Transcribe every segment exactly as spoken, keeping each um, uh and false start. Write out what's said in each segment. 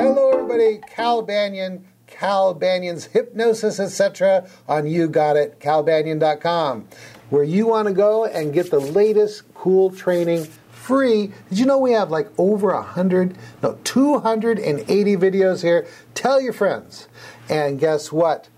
Hello, everybody. Cal Banyan, Cal Banyan's Hypnosis, et cetera on You Got It, cal banyan dot com, where you want to go and get the latest cool training free. Did you know we have like over a hundred, no, two hundred eighty videos here? Tell your friends. And guess what?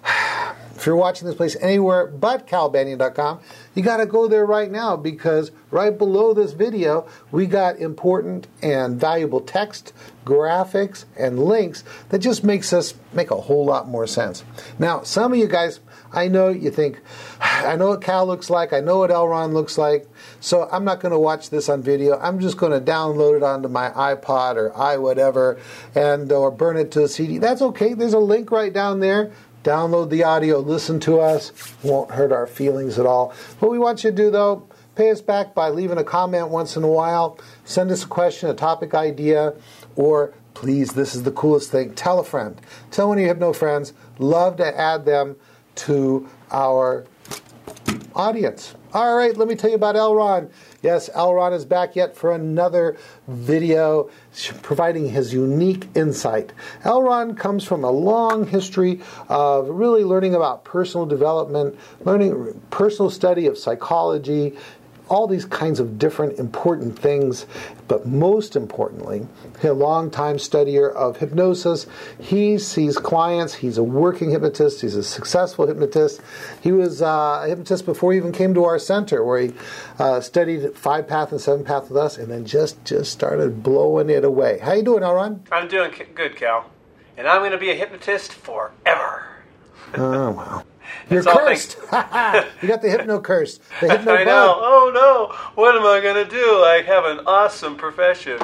If you're watching this place anywhere but cal banyan dot com, you got to go there right now, because right below this video, we got important and valuable text, graphics, and links that just makes us make a whole lot more sense. Now, some of you guys, I know you think, I know what Cal looks like, I know what L. Ron looks like, so I'm not going to watch this on video. I'm just going to download it onto my iPod or i whatever, and or burn it to a C D. That's okay. There's a link right down there. Download the audio, listen to us. Won't hurt our feelings at all. What we want you to do, though, pay us back by leaving a comment once in a while. Send us a question, a topic idea, or please, this is the coolest thing, tell a friend. Tell one of your hypno friends. Love to add them to our audience. All right, let me tell you about L. Ron. Yes, L. Ron is back yet for another video providing his unique insight. L. Ron comes from a long history of really learning about personal development, learning personal study of psychology, all these kinds of different important things. But most importantly, a long-time studier of hypnosis. He sees clients. He's a working hypnotist. He's a successful hypnotist. He was uh, a hypnotist before he even came to our center, where he uh, studied five path and seven path with us, and then just, just started blowing it away. How you doing, L. Ron? I'm doing good, Cal. And I'm going to be a hypnotist forever. Oh, wow. You're That's cursed. You got the hypno curse. The hypno I bug. know. Oh, no. What am I going to do? I have an awesome profession.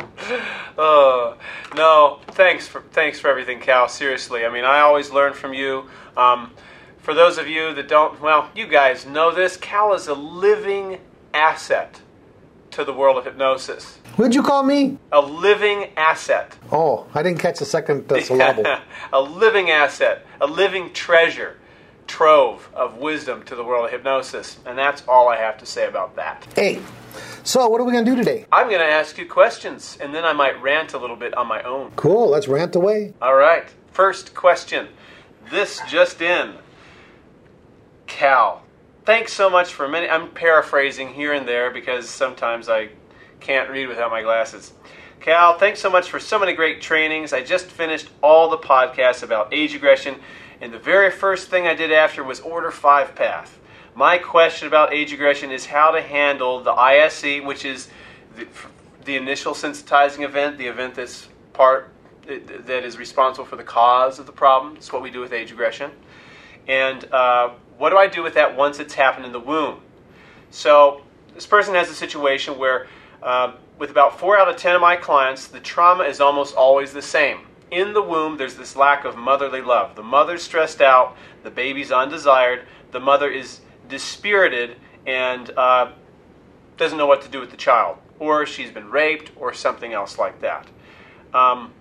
Uh, no, thanks for thanks for everything, Cal. Seriously. I mean, I always learn from you. Um, for those of you that don't, well, you guys know this. Cal is a living asset to the world of hypnosis. What'd you call me? A living asset. Oh, I didn't catch the second uh, syllable. A living asset. A living treasure. Trove of wisdom to the world of hypnosis. And that's all I have to say about that. Hey, so what are we going to do today? I'm going to ask you questions, and then I might rant a little bit on my own. Cool, let's rant away. All right. First question. This just in. Cal, thanks so much for many... I'm paraphrasing here and there because sometimes I can't read without my glasses. Cal, thanks so much for so many great trainings. I just finished all the podcasts about age aggression, and the very first thing I did after was order five path. My question about age aggression is how to handle the I S E, which is the, the initial sensitizing event, the event that's part that is responsible for the cause of the problem. It's what we do with age aggression. And uh, what do I do with that once it's happened in the womb? So this person has a situation where uh, with about four out of ten of my clients, the trauma is almost always the same. In the womb, there's this lack of motherly love. The mother's stressed out, the baby's undesired, the mother is dispirited and uh, doesn't know what to do with the child, or she's been raped, or something else like that. Um,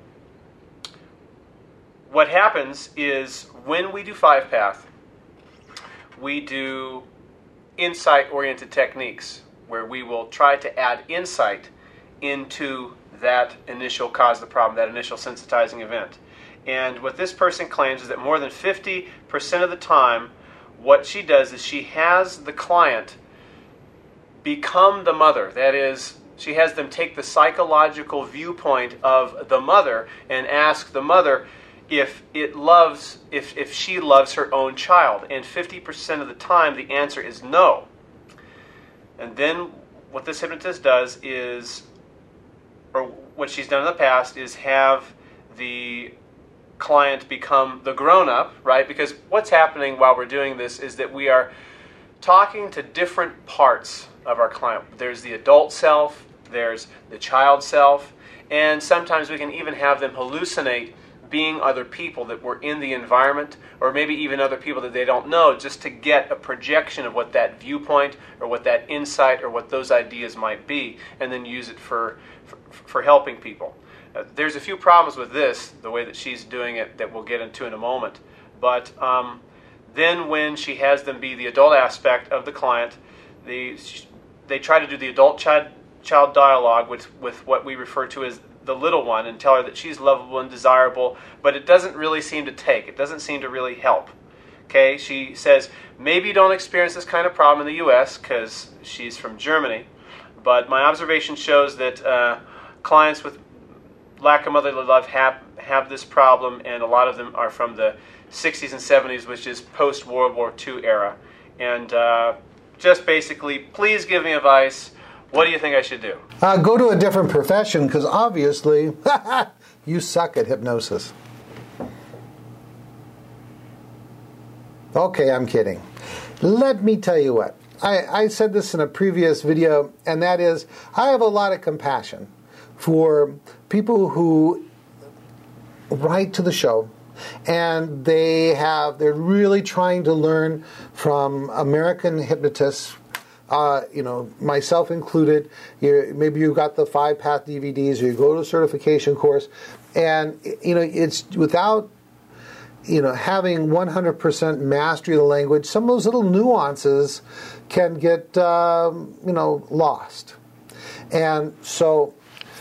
what happens is when we do five path, we do insight-oriented techniques where we will try to add insight into that initial cause of the problem, that initial sensitizing event. And what this person claims is that more than fifty percent of the time, what she does is she has the client become the mother. That is, she has them take the psychological viewpoint of the mother and ask the mother if it loves, if, if she loves her own child. And fifty percent of the time, the answer is no. And then what this hypnotist does is, or what she's done in the past, is have the client become the grown-up, right? Because what's happening while we're doing this is that we are talking to different parts of our client. There's the adult self, there's the child self, and sometimes we can even have them hallucinate being other people that were in the environment, or maybe even other people that they don't know, just to get a projection of what that viewpoint or what that insight or what those ideas might be, and then use it for for, for helping people. Uh, there's a few problems with this, the way that she's doing it, that we'll get into in a moment. But um, then when she has them be the adult aspect of the client, the, they try to do the adult child, child dialogue with, with what we refer to as the little one and tell her that she's lovable and desirable, but it doesn't really seem to take. It doesn't seem to really help. Okay, she says, maybe you don't experience this kind of problem in the U S because she's from Germany, but my observation shows that uh, clients with lack of motherly love have, have this problem, and a lot of them are from the sixties and seventies, which is post-World War Two era. And uh, just basically, please give me advice. What do you think I should do? Uh, go to a different profession, because obviously you suck at hypnosis. Okay, I'm kidding. Let me tell you what. I, I said this in a previous video, and that is, I have a lot of compassion for people who write to the show, and they have, they're really trying to learn from American hypnotists, uh, you know, myself included. You're, maybe you got the five path D V Ds, or you go to a certification course, and, you know, it's without, you know, having one hundred percent mastery of the language, some of those little nuances can get, um, you know, lost. And so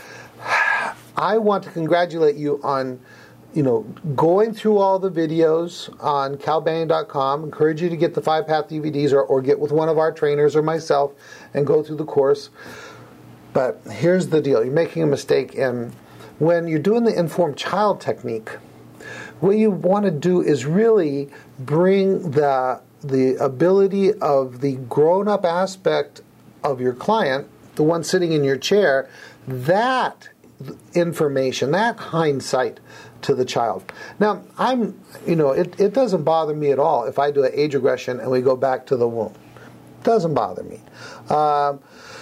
I want to congratulate you on, you know, going through all the videos on cal banyan dot com. Encourage you to get the five path D V Ds, or, or get with one of our trainers or myself and go through the course. But here's the deal. You're making a mistake. And when you're doing the informed child technique, what you want to do is really bring the the ability of the grown-up aspect of your client, the one sitting in your chair, that information, that hindsight to the child. Now, I'm, you know, it, it doesn't bother me at all if I do an age regression and we go back to the womb. It doesn't bother me. Um,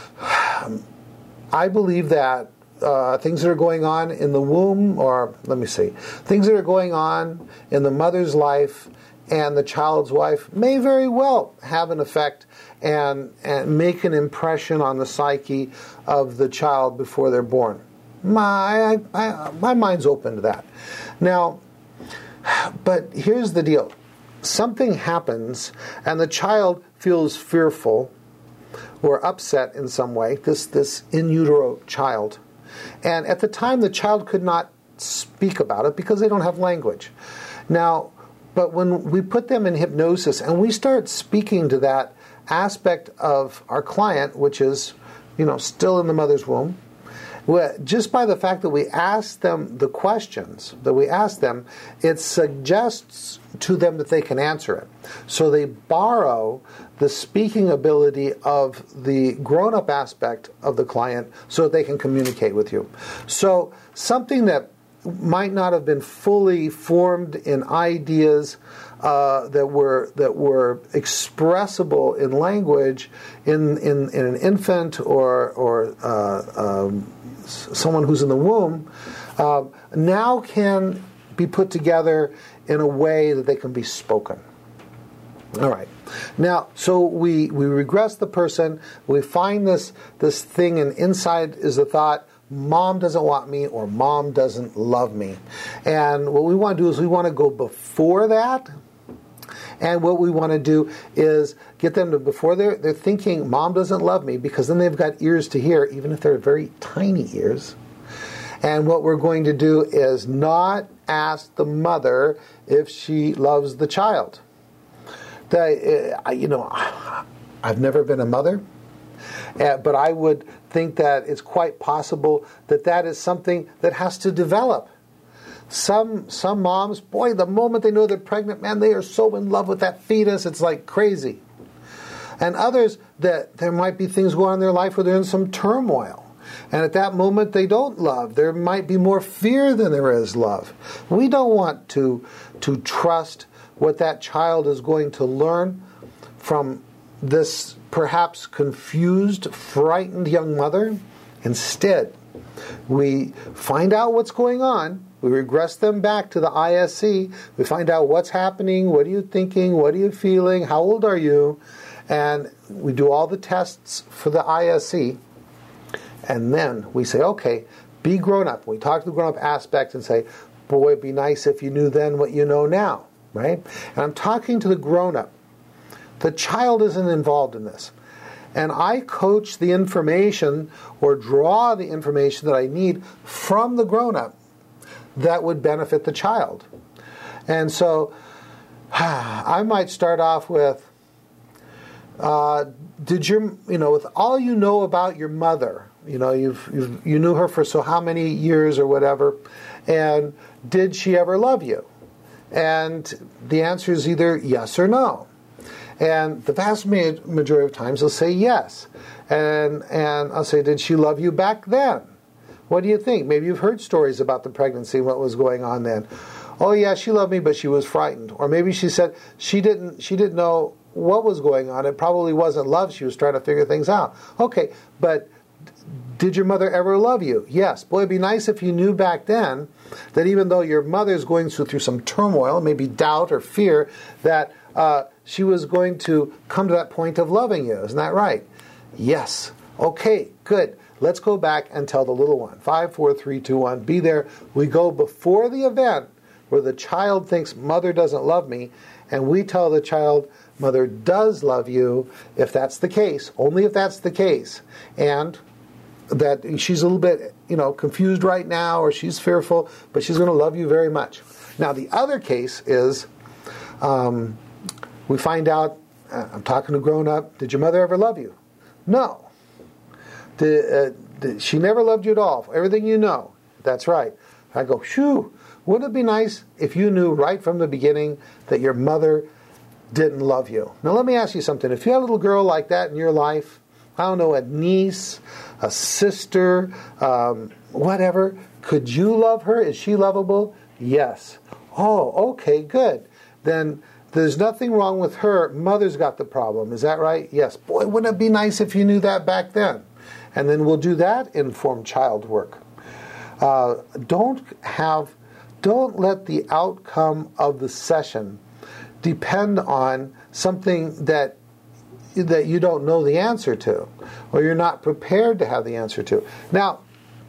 I believe that Uh, things that are going on in the womb, or let me see, things that are going on in the mother's life and the child's life may very well have an effect and, and make an impression on the psyche of the child before they're born. My, I, I, my mind's open to that. Now, but here's the deal. Something happens and the child feels fearful or upset in some way, this, this in utero child. And at the time, the child could not speak about it because they don't have language. Now, but when we put them in hypnosis and we start speaking to that aspect of our client, which is, you know, still in the mother's womb, just by the fact that we ask them the questions, that we ask them, it suggests to them that they can answer it. So they borrow the speaking ability of the grown-up aspect of the client so that they can communicate with you. So something that might not have been fully formed in ideas uh, that were that were expressible in language in in, in an infant or or uh, um, someone who's in the womb, uh, now can be put together in a way that they can be spoken. All right. Now, so we, we regress the person, we find this, this thing, and inside is the thought, mom doesn't want me, or mom doesn't love me. And what we want to do is we want to go before that. And what we want to do is get them to, before they're, they're thinking, mom doesn't love me, because then they've got ears to hear, even if they're very tiny ears. And what we're going to do is not ask the mother if she loves the child. The, uh, you know, I've never been a mother, uh, but I would think that it's quite possible that that is something that has to develop. Some some moms, boy, the moment they know they're pregnant, man, they are so in love with that fetus, it's like crazy. And others, that there might be things going on in their life where they're in some turmoil. And at that moment, they don't love. There might be more fear than there is love. We don't want to to trust what that child is going to learn from this perhaps confused, frightened young mother. Instead, we find out what's going on. We regress them back to the I S C. We find out what's happening, what are you thinking, what are you feeling, how old are you? And we do all the tests for the I S C. And then we say, okay, be grown up. We talk to the grown up aspect and say, boy, it'd be nice if you knew then what you know now. Right? And I'm talking to the grown-up. The child isn't involved in this. and I coach the information or draw the information that I need from the grown-up that would benefit the child. And so I might start off with, uh, did your, you know, with all you know about your mother, you know, you've, you've you knew her for so how many years or whatever, and did she ever love you? And the answer is either yes or no. And the vast ma- majority of times they'll say yes. And and I'll say, did she love you back then? What do you think? Maybe you've heard stories about the pregnancy and what was going on then. Oh yeah, she loved me, but she was frightened. Or maybe she said she didn't she didn't know what was going on. It probably wasn't love. She was trying to figure things out. Okay, but did your mother ever love you? Yes. Boy, it'd be nice if you knew back then that even though your mother's going through, through some turmoil, maybe doubt or fear, that uh, she was going to come to that point of loving you. Isn't that right? Yes. Okay, good. Let's go back and tell the little one. Five, four, three, two, one. Be there. We go before the event where the child thinks mother doesn't love me, and we tell the child mother does love you, if that's the case, only if that's the case, and that she's a little bit, you know, confused right now, or she's fearful, but she's going to love you very much. Now, the other case is, um, we find out, uh, I'm talking to grown up, did your mother ever love you? No. Did, uh, did, she never loved you at all. Everything you know. That's right. I go, shoo, wouldn't it be nice if you knew right from the beginning that your mother didn't love you? Now, let me ask you something. If you had a little girl like that in your life, I don't know, a niece, a sister, um, whatever, could you love her? Is she lovable? Yes. Oh, okay, good. Then there's nothing wrong with her. Mother's got the problem. Is that right? Yes. Boy, wouldn't it be nice if you knew that back then? And then we'll do that informed child work. Uh, don't have, don't let the outcome of the session depend on something that that you don't know the answer to, or you're not prepared to have the answer to. Now,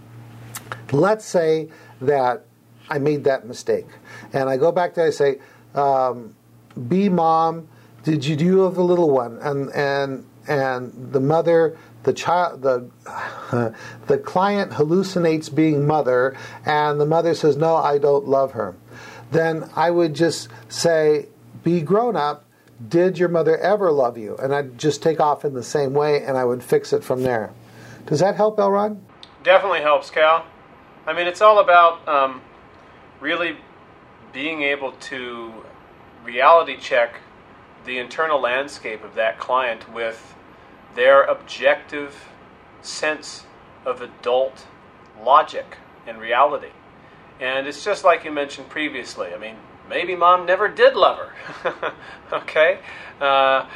let's say that I made that mistake, and I go back there, I say, um, B mom, did you do you have the little one? And and and the mother, the child, the uh, the client hallucinates being mother, and the mother says, no, I don't love her. Then I would just say, be grown up, did your mother ever love you? And I'd just take off in the same way, and I would fix it from there. Does that help, Elrod? Definitely helps, Cal. I mean, it's all about um, really being able to reality check the internal landscape of that client with their objective sense of adult logic and reality. And it's just like you mentioned previously. I mean, maybe mom never did love her. Okay? Uh,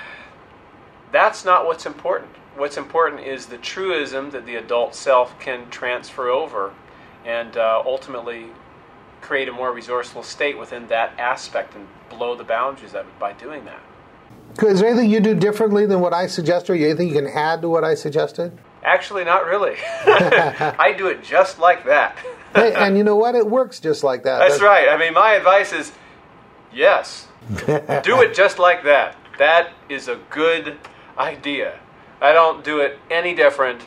that's not what's important. What's important is the truism that the adult self can transfer over and uh, ultimately create a more resourceful state within that aspect and blow the boundaries of it by doing that. Is there anything you do differently than what I suggested, or anything you can add to what I suggested? Actually, not really. I do it just like that. Hey, and you know what? It works just like that. That's, That's right. I mean, my advice is, yes, do it just like that. That is a good idea. I don't do it any different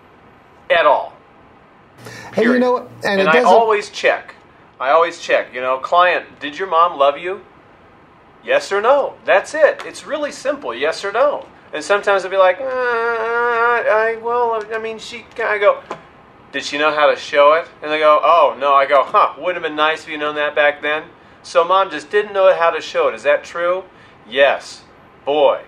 at all. Period. And you know, and, and it I always check. I always check. You know, client, did your mom love you? Yes or no. That's it. It's really simple. Yes or no. And sometimes I'll be like, uh, I well, I mean, she. I go, did she know how to show it? And they go, oh no. I go, huh? Wouldn't have been nice if you known that back then. So mom just didn't know how to show it. Is that true? Yes. Boy.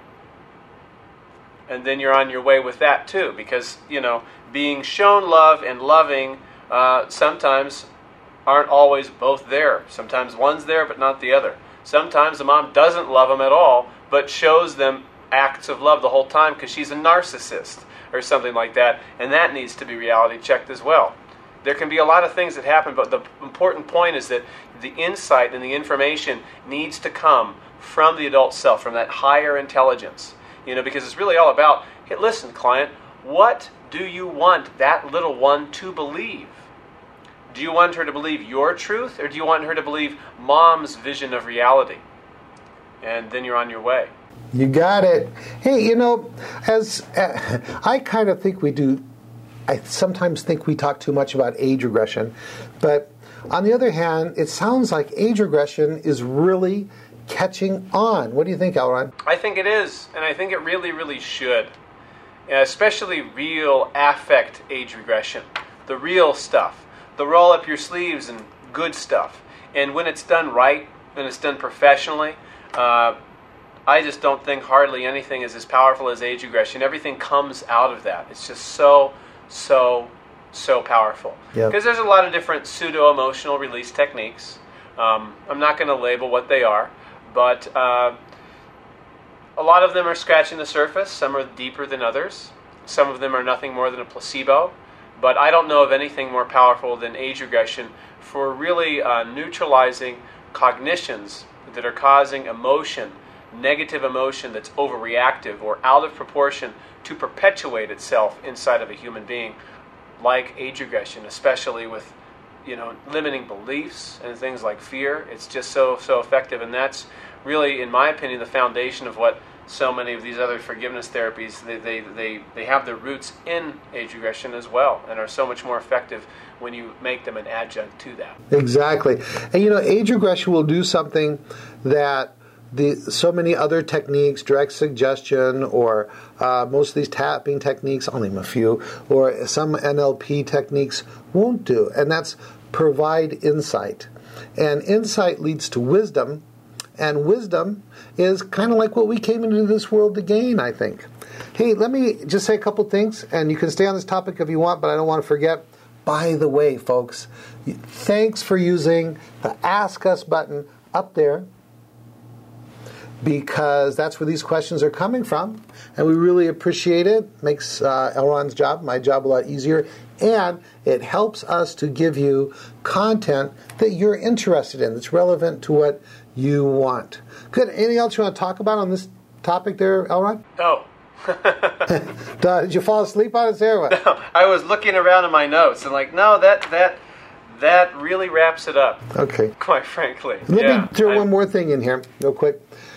And then you're on your way with that too, because you know, being shown love and loving uh, sometimes aren't always both there. Sometimes one's there, but not the other. Sometimes the mom doesn't love them at all, but shows them acts of love the whole time because she's a narcissist or something like that, and that needs to be reality checked as well. There can be a lot of things that happen, but the important point is that the insight and the information needs to come from the adult self, from that higher intelligence. You know, because it's really all about, hey, listen, client, what do you want that little one to believe? Do you want her to believe your truth, or do you want her to believe mom's vision of reality? And then you're on your way. You got it. Hey, you know, as uh, I kind of think we do, I sometimes think we talk too much about age regression, but on the other hand, it sounds like age regression is really catching on. What do you think, Elron? I think it is, and I think it really, really should. Especially real affect age regression. The real stuff. The roll up your sleeves and good stuff. And when it's done right, when it's done professionally, uh, I just don't think hardly anything is as powerful as age regression. Everything comes out of that. It's just so, so, so powerful. Because yep. there's a lot of different pseudo-emotional release techniques. Um, I'm not going to label what they are, but uh, a lot of them are scratching the surface. Some are deeper than others. Some of them are nothing more than a placebo. But I don't know of anything more powerful than age regression for really uh, neutralizing cognitions that are causing emotion, negative emotion that's overreactive or out of proportion to perpetuate itself inside of a human being, like age regression, especially with, you know, limiting beliefs and things like fear. It's just so, so effective, and that's really, in my opinion, the foundation of what so many of these other forgiveness therapies, they, they, they, they have their roots in age regression as well, and are so much more effective when you make them an adjunct to that. Exactly. And you know, age regression will do something that the so many other techniques, direct suggestion, or uh, most of these tapping techniques, I'll name a few, or some N L P techniques won't do, and that's provide insight. And insight leads to wisdom, and wisdom is kind of like what we came into this world to gain, I think. Hey, let me just say a couple things, and you can stay on this topic if you want, but I don't want to forget. By the way, folks, thanks for using the Ask Us button up there, because that's where these questions are coming from, and we really appreciate it. Makes uh, Elron's job, my job, a lot easier, and it helps us to give you content that you're interested in, that's relevant to what you want. Good. Anything else you want to talk about on this topic there, Elron? No. Did you fall asleep on us there? What? No, I was looking around in my notes and like, no, that that that really wraps it up. Okay. Quite frankly. Let yeah, me throw I, one more thing in here, real quick.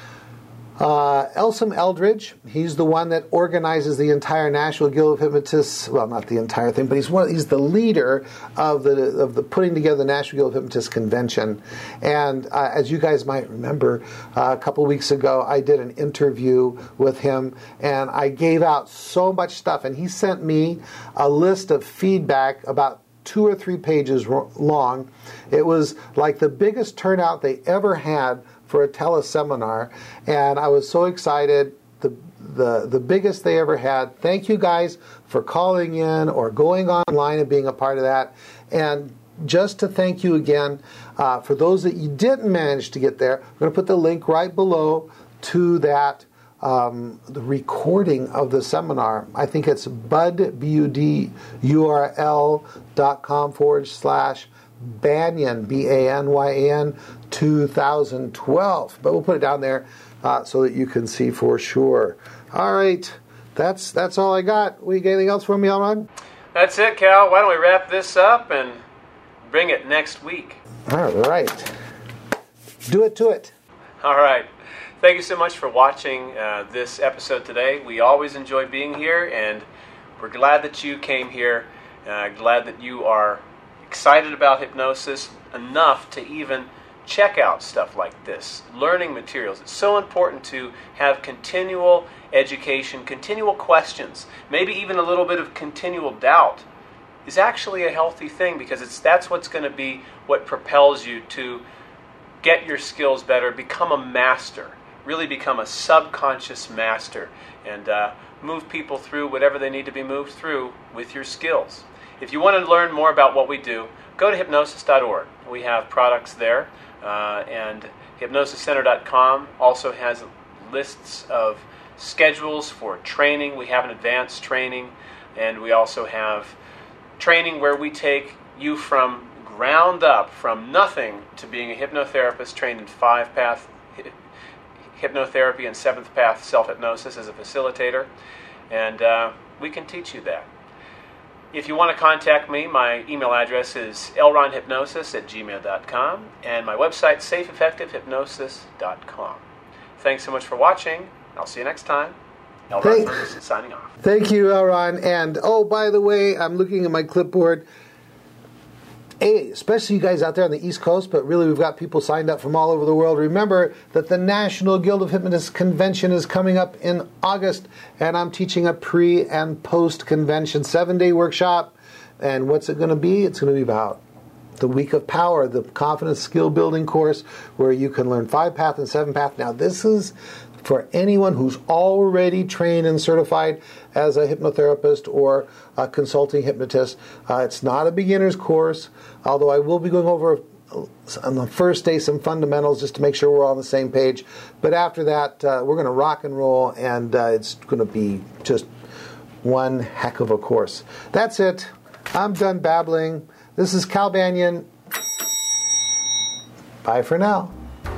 Uh, Elsom Eldridge, he's the one that organizes the entire National Guild of Hypnotists. Well, not the entire thing, but he's one. He's the leader of the of the putting together the National Guild of Hypnotists convention. And uh, as you guys might remember, uh, a couple of weeks ago, I did an interview with him, and I gave out so much stuff, and he sent me a list of feedback about two or three pages long. It was like the biggest turnout they ever had for a teleseminar, and I was so excited. The, the the biggest they ever had. Thank you guys for calling in or going online and being a part of that. And just to thank you again, uh, for those that you didn't manage to get there, we're going to put the link right below to that um, the recording of the seminar. I think it's bud, B U D U R L dot com forward slash Banyan, B A N Y A N, two thousand twelve. But we'll put it down there uh, so that you can see for sure. All right, that's that's all I got. We got anything else for me, Elron? That's it, Cal. Why don't we wrap this up and bring it next week? All right. Do it to it. All right. Thank you so much for watching uh, this episode today. We always enjoy being here, and we're glad that you came here. Uh, glad that you are excited about hypnosis enough to even check out stuff like this, learning materials. It's so important to have continual education, continual questions, maybe even a little bit of continual doubt is actually a healthy thing, because it's that's what's going to be what propels you to get your skills better, become a master, really become a subconscious master, and uh, move people through whatever they need to be moved through with your skills. If you want to learn more about what we do, go to hypnosis dot org. We have products there, uh, and hypnosis center dot com also has lists of schedules for training. We have an advanced training, and we also have training where we take you from ground up, from nothing to being a hypnotherapist trained in five-path hypnotherapy and seventh-path self-hypnosis as a facilitator, and uh, we can teach you that. If you want to contact me, my email address is elronhypnosis at gmail dot com, and my website, safe effective hypnosis dot com. Thanks so much for watching. I'll see you next time. L. Ron Thank- Ferguson signing off. Thank you, L. Ron. And, oh, by the way, I'm looking at my clipboard. Hey, especially you guys out there on the East Coast, but really we've got people signed up from all over the world. Remember that the National Guild of Hypnotists Convention is coming up in August, and I'm teaching a pre- and post-convention seven-day workshop. And what's it going to be? It's going to be about the Week of Power, the confidence skill building course where you can learn five path and seven path. Now, this is for anyone who's already trained and certified as a hypnotherapist or a consulting hypnotist. Uh, it's not a beginner's course, although I will be going over on the first day some fundamentals just to make sure we're all on the same page. But after that, uh, we're going to rock and roll, and uh, it's going to be just one heck of a course. That's it. I'm done babbling. This is Cal Banyan. Bye for now.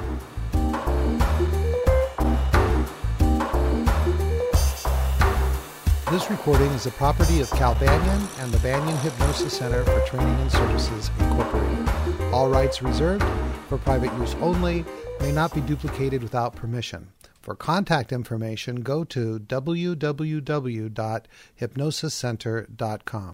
This recording is the property of Cal Banyan and the Banyan Hypnosis Center for Training and Services, Incorporated. All rights reserved, for private use only, may not be duplicated without permission. For contact information, go to w w w dot hypnosis center dot com.